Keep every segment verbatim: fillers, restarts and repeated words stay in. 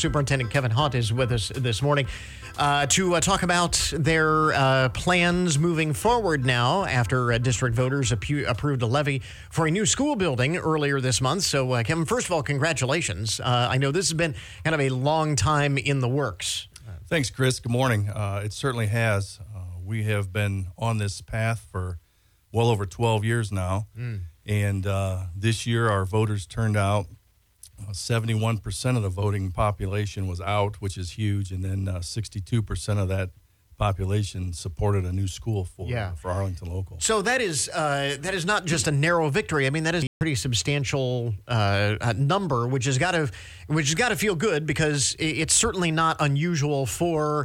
Superintendent Kevin Hunt is with us this morning uh, to uh, talk about their uh, plans moving forward now after uh, district voters apu- approved a levy for a new school building earlier this month. So, uh, Kevin, first of all, congratulations. Uh, I know this has been kind of a long time in the works. Thanks, Chris. Good morning. Uh, it certainly has. Uh, we have been on this path for well over twelve years now. Mm. And uh, this year, our voters turned out. Uh, seventy-one percent of the voting population was out, which is huge, and then uh, sixty-two percent of that population supported a new school for yeah. uh, for Arlington Local. So that is uh, that is not just a narrow victory. I mean, that is a pretty substantial uh, number, which has got to which has got to feel good because it's certainly not unusual for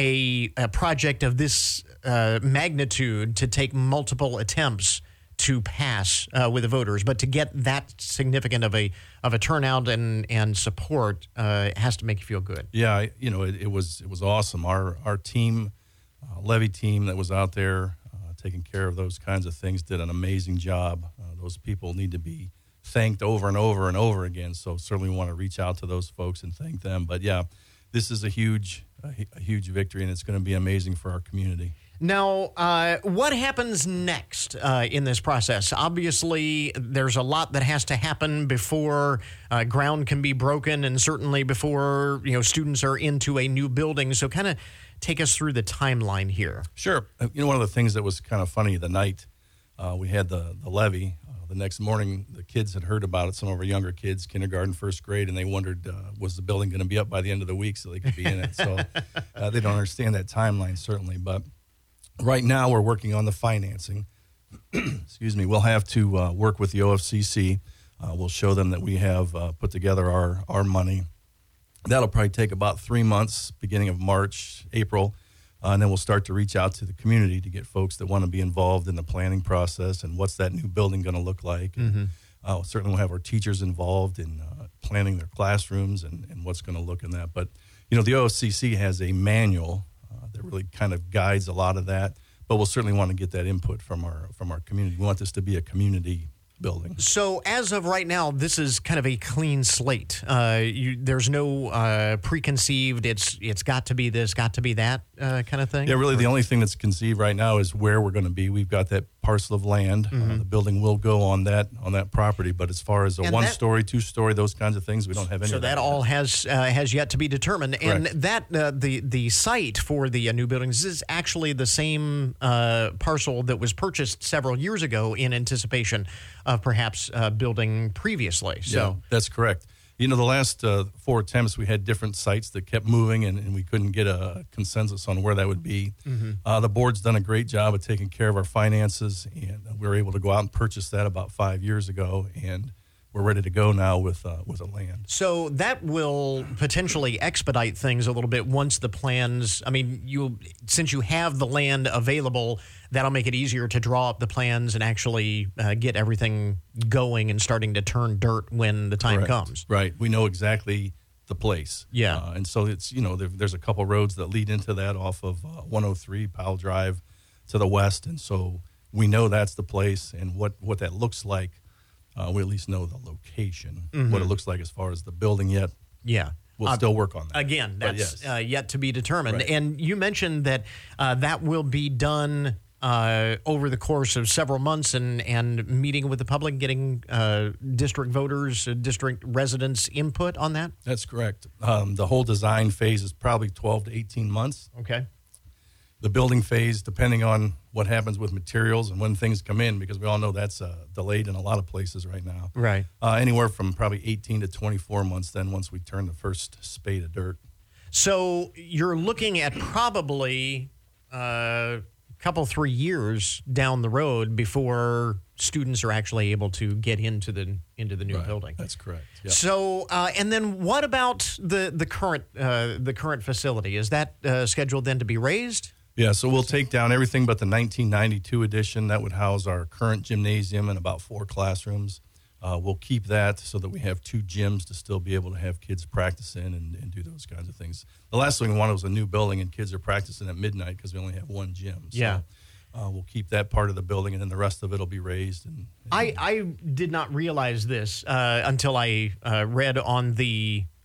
a, a project of this uh, magnitude to take multiple attempts to pass uh, with the voters, but to get that significant of a of a turnout and and support uh, has to make you feel good. Yeah, I, you know, it, it was it was awesome. Our our team, uh, levy team that was out there uh, taking care of those kinds of things, did an amazing job. Uh, those people need to be thanked over and over and over again. So certainly want to reach out to those folks and thank them. But yeah, this is a huge a, a huge victory, and it's going to be amazing for our community. Now, uh, what happens next uh, in this process? Obviously, there's a lot that has to happen before uh, ground can be broken, and certainly before you know students are into a new building. So, kind of take us through the timeline here. Sure. You know, one of the things that was kind of funny the night uh, we had the the levy. Uh, the next morning, the kids had heard about it. Some of our younger kids, kindergarten, first grade, and they wondered uh, was the building going to be up by the end of the week so they could be in it. So uh, they don't understand that timeline certainly, but. Right now, we're working on the financing. Excuse me. We'll have to uh, work with the O F C C. Uh, we'll show them that we have uh, put together our, our money. That'll probably take about three months, beginning of March, April, uh, and then we'll start to reach out to the community to get folks that want to be involved in the planning process and what's that new building going to look like. Mm-hmm. And, uh, certainly we'll have our teachers involved in uh, planning their classrooms and, and what's going to look in that. But, you know, the O F C C has a manual Uh, that really kind of guides a lot of that, but we'll certainly want to get that input from our from our community. We want this to be a community building. So as of right now, this is kind of a clean slate. Uh, you, there's no uh, preconceived. It's it's got to be this, got to be that uh, kind of thing. Yeah, really, the only thing that's conceived right now is where we're going to be. We've got that parcel of land. Mm-hmm. Uh, the building will go on that on that property, but as far as a and one that, story, two story, those kinds of things, we don't have any. So of that, that all has uh, has yet to be determined. Correct. And that uh, the the site for the uh, new buildings is actually the same uh, parcel that was purchased several years ago in anticipation of perhaps uh, building previously. So yeah, that's correct. You know, the last uh, four attempts, we had different sites that kept moving, and, and we couldn't get a consensus on where that would be. Mm-hmm. Uh, the board's done a great job of taking care of our finances, and we were able to go out and purchase that about five years ago, and we're ready to go now with uh, with a land. So that will potentially expedite things a little bit once the plans. I mean, you since you have the land available, that'll make it easier to draw up the plans and actually uh, get everything going and starting to turn dirt when the time Correct. comes. Right. We know exactly the place. Yeah. Uh, and so it's, you know, there, there's a couple roads that lead into that off of uh, one oh three Powell Drive to the west. And so we know that's the place, and what, what that looks like. Uh, we at least know the location, mm-hmm. what it looks like as far as the building yet. Yeah. We'll uh, still work on that. Again, that's yes. uh, yet to be determined. Right. And you mentioned that uh, that will be done uh, over the course of several months and, and meeting with the public, getting uh, district voters, uh, district residents' input on that? That's correct. Um, the whole design phase is probably twelve to eighteen months. Okay. The building phase, depending on what happens with materials and when things come in, because we all know that's uh, delayed in a lot of places right now. Right. Uh, anywhere from probably eighteen to twenty-four months then once we turn the first spade of dirt. So you're looking at probably a couple, three years down the road before students are actually able to get into the into the new Right. building. That's correct. Yep. So, uh, and then what about the the current uh, the current facility? Is that uh, scheduled then to be raised? Yeah, so we'll take down everything but the nineteen ninety-two edition. That would house our current gymnasium and about four classrooms. Uh, we'll keep that so that we have two gyms to still be able to have kids practice in and, and do those kinds of things. The last thing we wanted was a new building and kids are practicing at midnight because we only have one gym. So, Yeah. Uh, we'll keep that part of the building, and then the rest of it will be raised. And, and I, I did not realize this uh, until I uh, read on the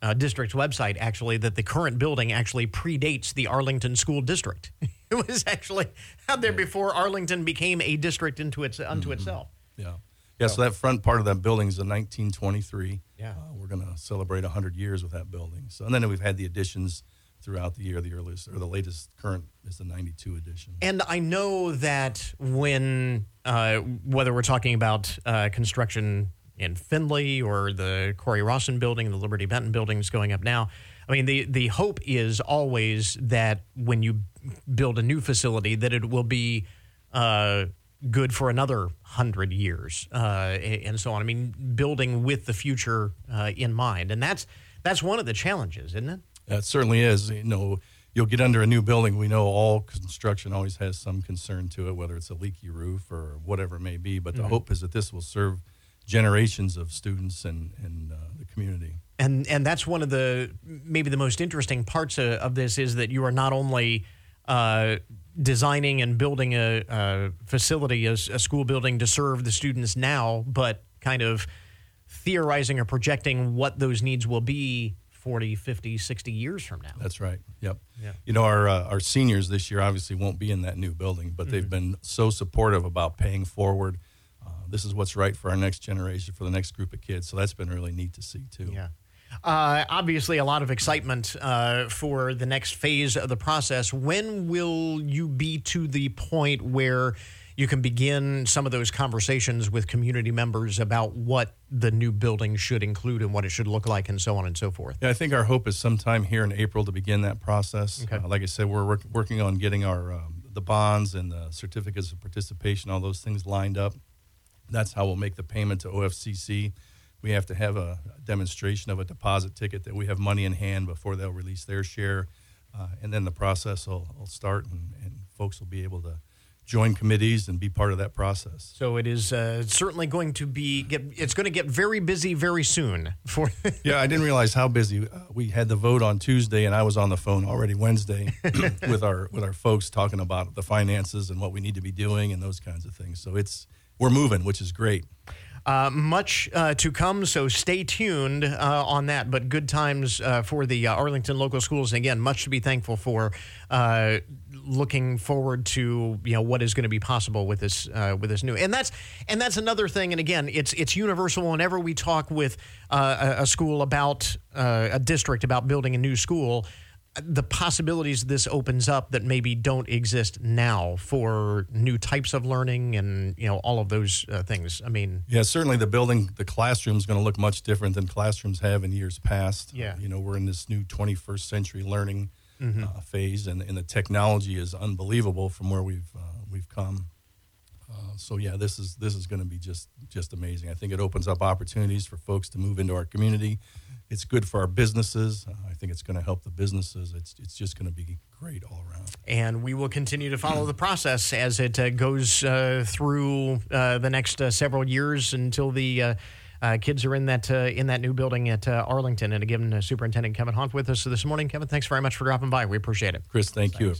uh, district's website, actually, that the current building actually predates the Arlington School District. It was actually out there before Arlington became a district into its, unto mm-hmm. itself. Yeah. Yeah, so that front part of that building is in nineteen twenty-three. Yeah. Uh, we're going to celebrate one hundred years with that building. So, and then we've had the additions throughout the year. The earliest or the latest current is the ninety-two edition. And I know that when, uh, whether we're talking about uh, construction in Findlay or the Corey Rawson building, the Liberty Benton buildings going up now, I mean, the, the hope is always that when you build a new facility, that it will be uh, good for another hundred years uh, and so on. I mean, building with the future uh, in mind. And that's that's one of the challenges, isn't it? It certainly is. You know, you'll get under a new building. We know all construction always has some concern to it, whether it's a leaky roof or whatever it may be. But the mm-hmm. hope is that this will serve generations of students and, and uh, the community. And and that's one of the, maybe the most interesting parts of, of this is that you are not only uh, designing and building a, a facility, a, a school building to serve the students now, but kind of theorizing or projecting what those needs will be forty, fifty, sixty years from now. That's right. Yep. Yeah. You know, our uh, our seniors this year obviously won't be in that new building, but mm-hmm. they've been so supportive about paying forward. Uh, this is what's right for our next generation, for the next group of kids. So that's been really neat to see, too. Yeah. Uh, obviously, a lot of excitement uh, for the next phase of the process. When will you be to the point where you can begin some of those conversations with community members about what the new building should include and what it should look like and so on and so forth? Yeah, I think our hope is sometime here in April to begin that process. Okay. Uh, like I said, we're work, working on getting our um, the bonds and the certificates of participation, all those things lined up. That's how we'll make the payment to O F C C. We have to have a demonstration of a deposit ticket that we have money in hand before they'll release their share. Uh, and then the process will, will start, and, and folks will be able to join committees and be part of that process. So it is uh, certainly going to be, get, it's going to get very busy very soon. For Yeah, I didn't realize how busy. Uh, we had the vote on Tuesday, and I was on the phone already Wednesday with our with our folks talking about the finances and what we need to be doing and those kinds of things. So it's we're moving, which is great. Uh, much uh, to come, so stay tuned uh, on that. But good times uh, for the uh, Arlington local schools, and again, much to be thankful for. Uh, looking forward to you know what is going to be possible with this uh, with this new, and that's and that's another thing. And again, it's it's universal. Whenever we talk with uh, a, a school about uh, a district about building a new school, the possibilities this opens up that maybe don't exist now for new types of learning and, you know, all of those uh, things. I mean... Yeah, certainly the building, the classroom is going to look much different than classrooms have in years past. Yeah. Uh, you know, we're in this new twenty-first century learning mm-hmm. uh, phase, and, and the technology is unbelievable from where we've uh, we've come. Uh, so, yeah, this is this is going to be just, just amazing. I think it opens up opportunities for folks to move into our community. It's good for our businesses. Uh, I think it's going to help the businesses. It's it's just going to be great all around. And we will continue to follow the process as it uh, goes uh, through uh, the next uh, several years until the uh, uh, kids are in that uh, in that new building at uh, Arlington. And again, uh, Superintendent Kevin Haunt with us this morning. Kevin, thanks very much for dropping by. We appreciate it. Chris, thank thanks. you.